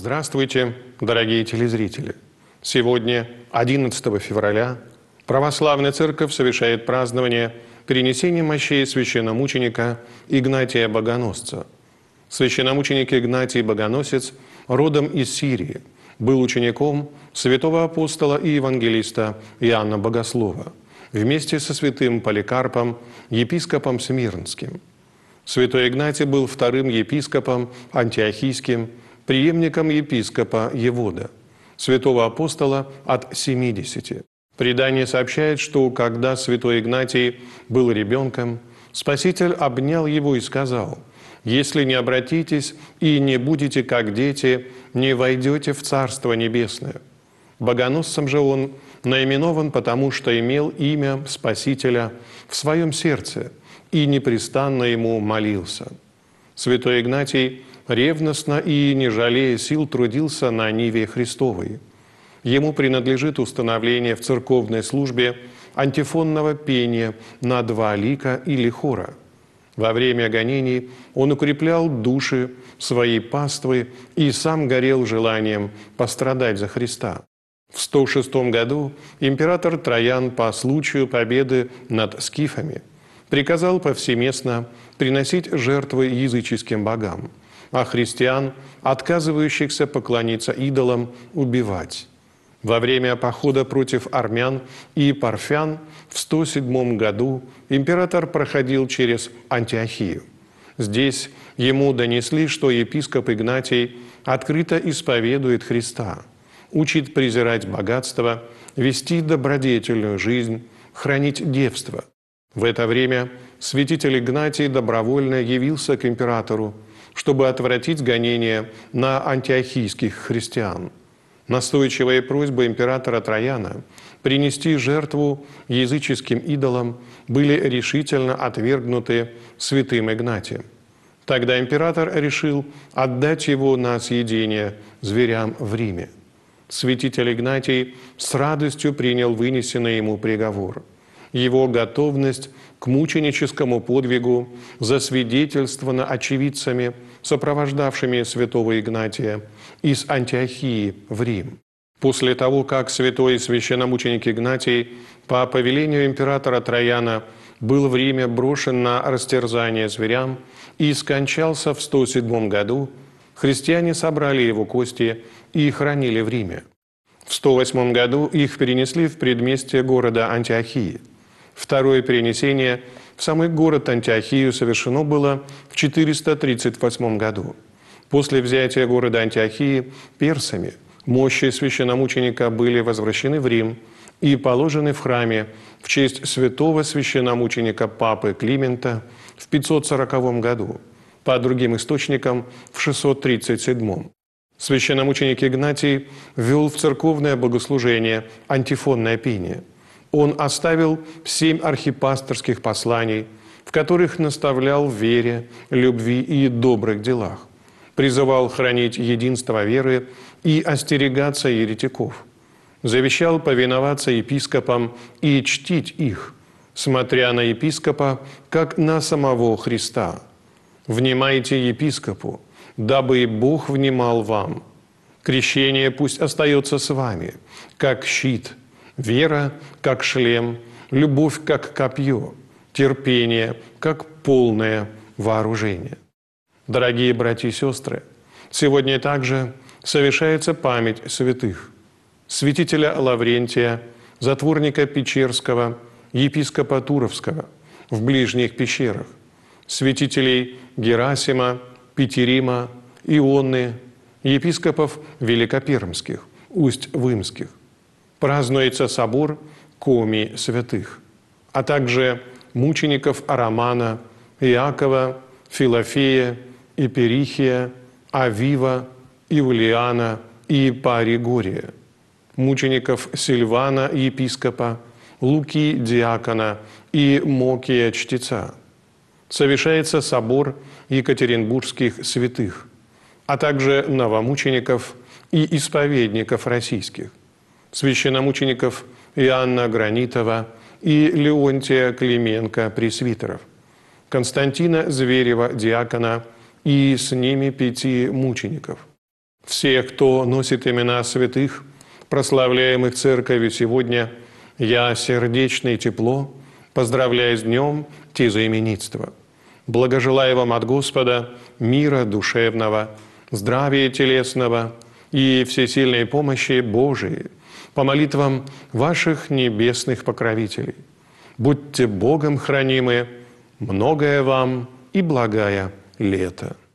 Здравствуйте, дорогие телезрители! Сегодня, 11 февраля, Православная Церковь совершает празднование перенесения мощей священномученика Игнатия Богоносца. Священномученик Игнатий Богоносец родом из Сирии, был учеником святого апостола и евангелиста Иоанна Богослова вместе со святым Поликарпом, епископом Смирнским. Святой Игнатий был вторым епископом Антиохийским, преемником епископа Евода, святого апостола от 70. Предание сообщает, что когда святой Игнатий был ребенком, Спаситель обнял его и сказал: «Если не обратитесь и не будете как дети, не войдете в Царство Небесное». Богоносцем же он наименован потому, что имел имя Спасителя в своем сердце и непрестанно ему молился. Святой Игнатий ревностно и, не жалея сил, трудился на ниве Христовой. Ему принадлежит установление в церковной службе антифонного пения на два лика или хора. Во время гонений он укреплял души своей паствы и сам горел желанием пострадать за Христа. В 106 году император Троян по случаю победы над скифами приказал повсеместно приносить жертвы языческим богам, а христиан, отказывающихся поклониться идолам, убивать. Во время похода против армян и парфян в 107 году император проходил через Антиохию. Здесь ему донесли, что епископ Игнатий открыто исповедует Христа, учит презирать богатство, вести добродетельную жизнь, хранить девство. В это время святитель Игнатий добровольно явился к императору, чтобы отвратить гонения на антиохийских христиан. Настойчивая просьба императора Трояна принести жертву языческим идолам были решительно отвергнуты святым Игнатием. Тогда император решил отдать его на съедение зверям в Риме. Святитель Игнатий с радостью принял вынесенный ему приговор. Его готовность к мученическому подвигу засвидетельствована очевидцами, сопровождавшими святого Игнатия из Антиохии в Рим. После того, как святой священномученик Игнатий по повелению императора Трояна был в Риме брошен на растерзание зверям и скончался в 107 году, христиане собрали его кости и хранили в Риме. В 108 году их перенесли в предместье города Антиохии. Второе перенесение в самый город Антиохию совершено было в 438 году. После взятия города Антиохии персами мощи священномученика были возвращены в Рим и положены в храме в честь святого священномученика Папы Климента в 540 году, по другим источникам в 637. Священномученик Игнатий ввел в церковное богослужение антифонное пение. Он оставил 7 архипасторских посланий, в которых наставлял в вере, любви и добрых делах, призывал хранить единство веры и остерегаться еретиков, завещал повиноваться епископам и чтить их, смотря на епископа, как на самого Христа. «Внимайте епископу, дабы и Бог внимал вам. Крещение пусть остается с вами, как щит, вера, как шлем, любовь, как копье, терпение, как полное вооружение». Дорогие братья и сестры, сегодня также совершается память святых: святителя Лаврентия, затворника Печерского, епископа Туровского в ближних пещерах, святителей Герасима, Петерима, Ионны, епископов великопермских, усть-вымских. Празднуется собор Коми святых, а также мучеников Романа, Иакова, Филофея, Иперихия, Авива, Иулиана и Паригория, мучеников Сильвана епископа, Луки диакона и Мокия чтеца. Совершается собор екатеринбургских святых, а также новомучеников и исповедников российских, священномучеников Иоанна Гранитова и Леонтия Клименко пресвитеров, Константина Зверева диакона и с ними 5 мучеников. Всех, кто носит имена святых, прославляемых Церковью сегодня, я сердечно и тепло поздравляю с днем тезаименитства. Благожелаю вам от Господа мира душевного, здравия телесного и всесильной помощи Божией по молитвам ваших небесных покровителей. Будьте Богом хранимы, многое вам и благая лето.